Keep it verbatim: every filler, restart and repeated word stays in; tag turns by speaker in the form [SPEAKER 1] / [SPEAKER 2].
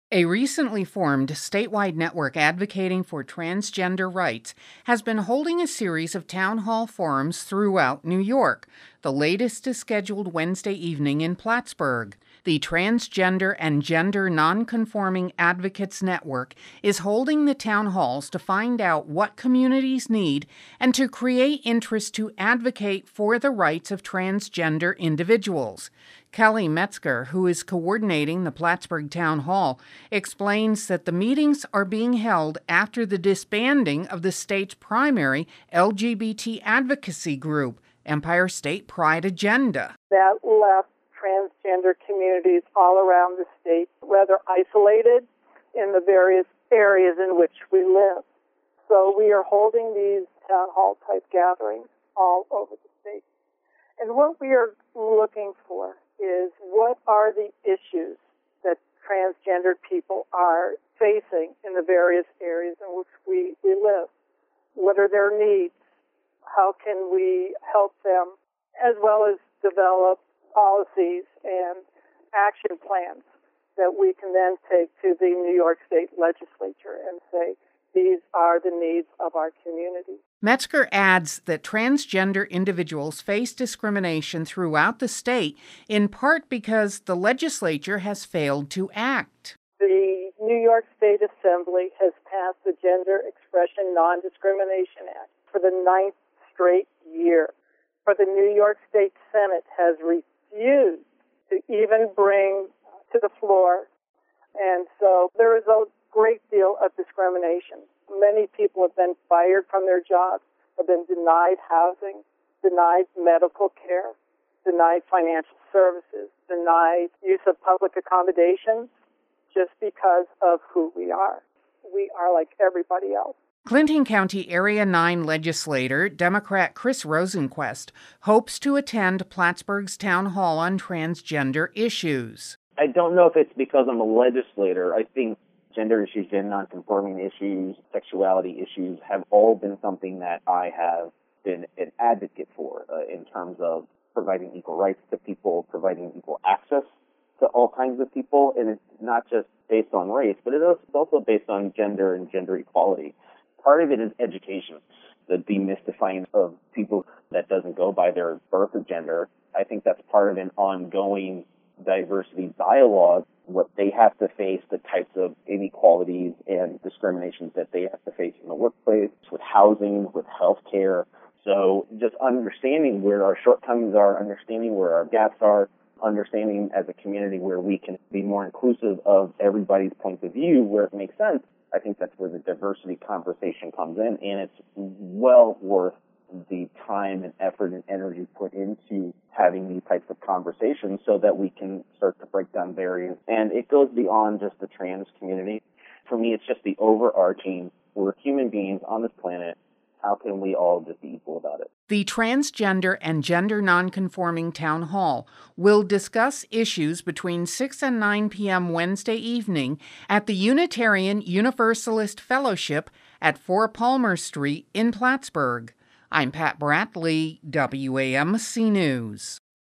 [SPEAKER 1] A recently formed statewide network advocating for transgender rights has been holding a series of town hall forums throughout New York. The latest is scheduled Wednesday evening in Plattsburgh. The Transgender and Gender Nonconforming Advocates Network is holding the town halls to find out what communities need and to create interest to advocate for the rights of transgender individuals. Kelly Metzger, who is coordinating the Plattsburgh Town Hall, explains that the meetings are being held after the disbanding of the state's primary L G B T advocacy group, Empire State Pride Agenda.
[SPEAKER 2] That left transgender communities all around the state rather isolated in the various areas in which we live. So we are holding these town hall type gatherings all over the state. And what we are looking for is what are the issues that transgender people are facing in the various areas in which we, we live. What are their needs? How can we help them, as well as develop policies and action plans that we can then take to the New York State Legislature and say, these are the needs of our community.
[SPEAKER 1] Metzger adds that transgender individuals face discrimination throughout the state, in part because the legislature has failed to act.
[SPEAKER 2] The New York State Assembly has passed the Gender Expression Non-Discrimination Act for the ninth straight year. For the New York State Senate has refused to even bring to the floor. And so there is a great deal of discrimination. Many people have been fired from their jobs, have been denied housing, denied medical care, denied financial services, denied use of public accommodations just because of who we are. We are like everybody else.
[SPEAKER 1] Clinton County Area nine legislator, Democrat Chris Rosenquist, hopes to attend Plattsburgh's town hall on transgender issues.
[SPEAKER 3] I don't know if it's because I'm a legislator. I think gender issues, gender nonconforming issues, sexuality issues have all been something that I have been an advocate for uh, in terms of providing equal rights to people, providing equal access to all kinds of people. And it's not just based on race, but it is also based on gender and gender equality. Part of it is education, the demystifying of people that doesn't go by their birth of gender. I think that's part of an ongoing diversity dialogue, what they have to face, the types of inequalities and discriminations that they have to face in the workplace, with housing, with health care. So just understanding where our shortcomings are, understanding where our gaps are, understanding as a community where we can be more inclusive of everybody's point of view where it makes sense. I think that's where the diversity conversation comes in, and it's well worth the time and effort and energy put into having these types of conversations so that we can start to break down barriers. And it goes beyond just the trans community. For me, it's just the overarching, we're human beings on this planet. How can we all just be equal about it?
[SPEAKER 1] The Transgender and Gender Nonconforming Town Hall will discuss issues between six and nine p.m. Wednesday evening at the Unitarian Universalist Fellowship at four Palmer Street in Plattsburgh. I'm Pat Bradley, W A M C News.